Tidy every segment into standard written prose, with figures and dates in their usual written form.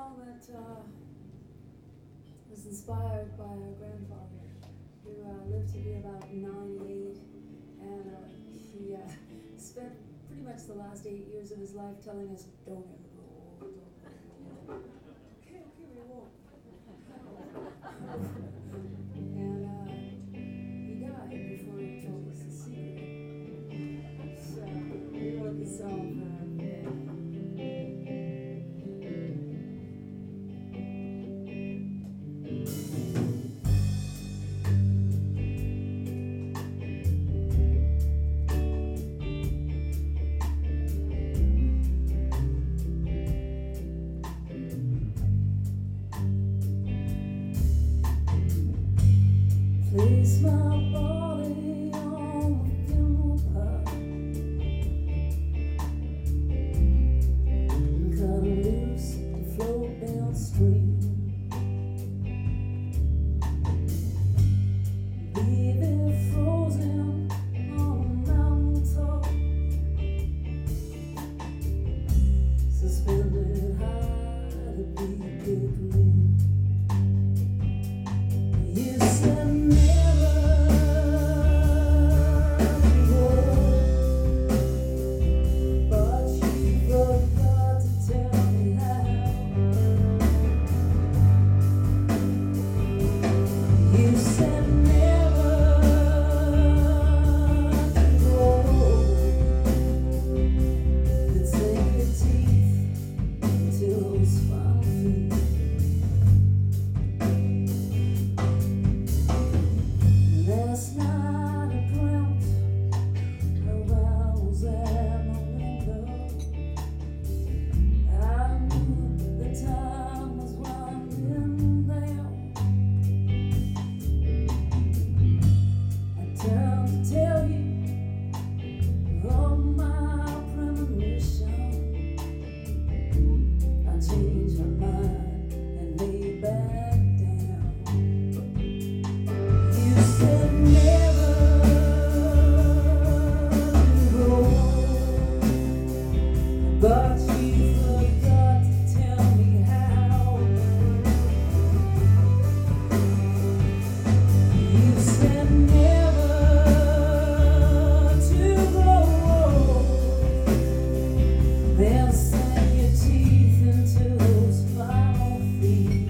song that was inspired by our grandfather, who lived to be about 98, and he spent pretty much the last 8 years of his life telling us, don't ever grow old, don't ever grow old. Okay, we won't. And he died before he told us the secret. So we wrote the song for him. Place my body on the funeral pyre, cut loose and float downstream. Leave it frozen on a mountain top, suspended high to be gleam. You said never go, but you forgot to tell me how. You said never go, and sink your teeth into those final feet. Last night I dreamt of I was at my window. I knew the time was winding down. I turned to tell you of my premonition. I changed my mind and lay back down. You said never go, but you forgot to tell me how. You said never to go, then sank your teeth into those final feet.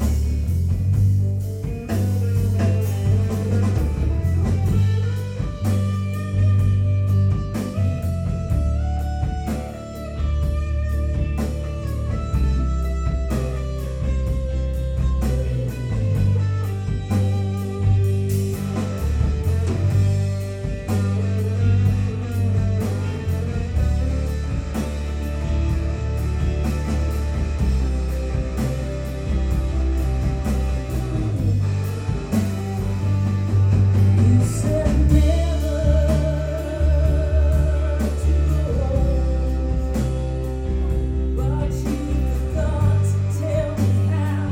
You said never to go, but you forgot to tell me how.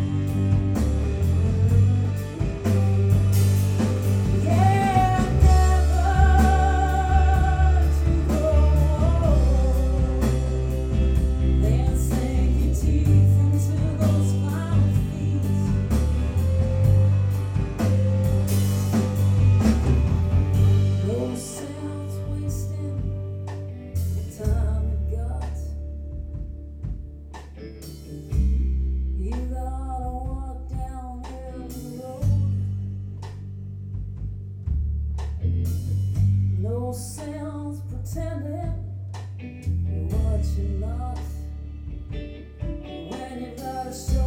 Yeah, never to go, then sink your teeth into those final feet. No sense wasting the time you got. You gotta walk down every road. No sense pretending you're what you're not when you gotta show